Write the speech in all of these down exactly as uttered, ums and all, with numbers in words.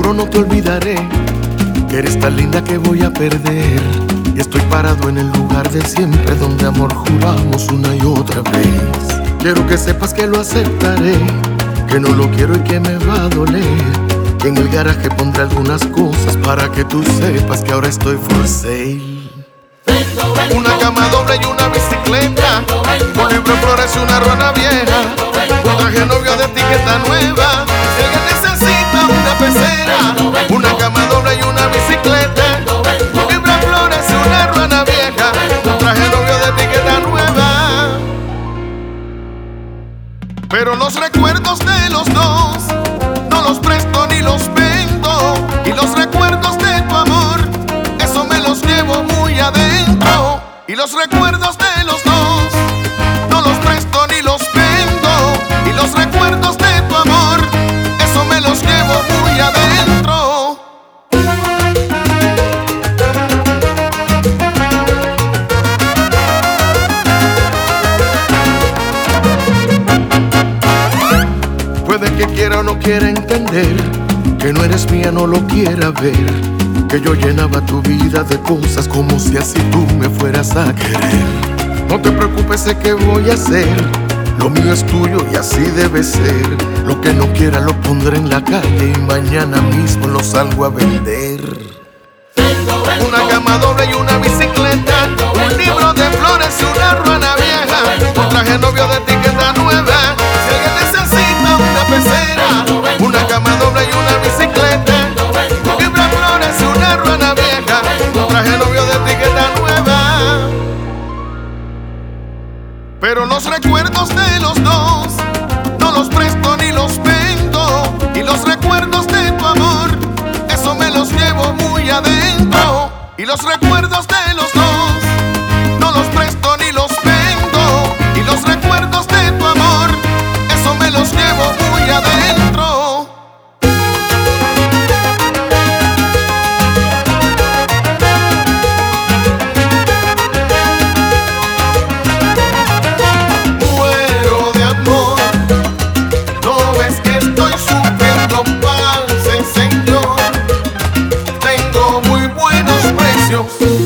pero no te olvidaré, que eres tan linda que voy a perder. Y estoy parado en el lugar de siempre, donde amor juramos una y otra vez. Quiero que sepas que lo aceptaré, que no lo quiero y que me va a doler. Que en el garaje pondré algunas cosas para que tú sepas que ahora estoy for sale. Una cama doble y una bicicleta, un libro de flores y una ruana vieja, un traje novio de etiqueta nueva. Si alguien necesita una pecera, una cama doble y una bicicleta, un libro de flores y una ruana vieja, un traje novio de etiqueta nueva. Pero los recuerdos de los dos no los presto ni los vendo, y los recuerdos de tu amor, eso me los llevo muy adentro. Y los recuerdos de los dos no los presto ni los vendo, y los recuerdos de tu amor, eso me los llevo muy adentro. Puede que quiera o no quiera entender, que no eres mía, no lo quiera ver, que yo llenaba tu vida de cosas como si así tú me fueras a querer. No te preocupes, sé que voy a hacer, lo mío es tuyo y así debe ser. Lo que no quiera lo pondré en la calle y mañana mismo lo salgo a vender. Una cama doble y una bicicleta, un libro de flores y una ruana vieja, un traje novio de etiqueta nueva. Si alguien necesita una pecera, una cama doble y una bicicleta, un libro de flores y una ruana vieja, un traje novio de etiqueta nueva. Pero los recuerdos de los dos no los presto ni los vendo, y los recuerdos de tu amor, eso me los llevo muy adentro. Y los recuerdos de los dos no los presto ni los vendo, y los recuerdos de tu amor, eso me los llevo muy adentro. Muero de amor, no ves que estoy sufriendo mal, señor. Tengo muy buenos precios.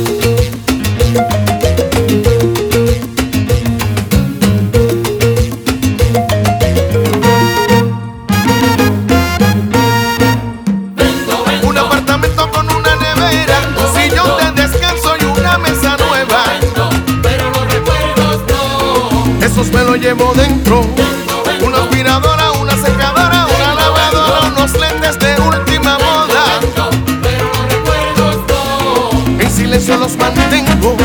Un apartamento con una nevera, un sillón de descanso y una mesa nueva. Pero los recuerdos no, Esos me los llevo dentro. Una aspiradora, una secadora, una lavadora, unos lentes de última moda. pero los recuerdos no. En silencio los mantengo.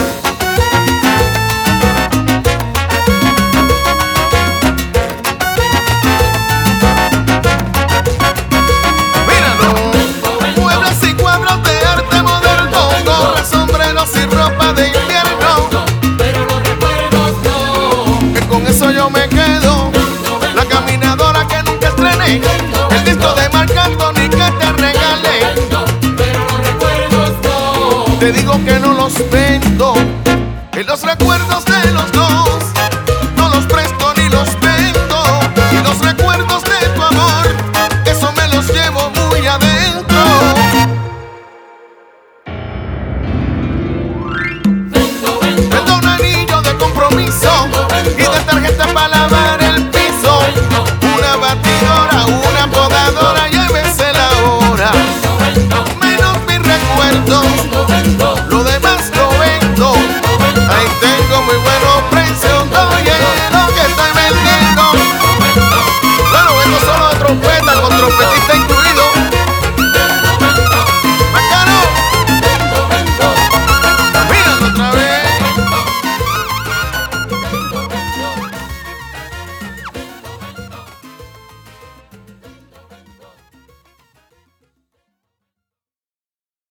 Míralo, muebles y cuadros de arte moderno, gorras, sombreros y ropa de invierno. Pero los recuerdos no, Que con eso yo me quedo. La caminadora que nunca estrené, el disco de Marc Anthony que te regalé. pero los recuerdos no. Te digo que no los vendo, en los recuerdos de los dos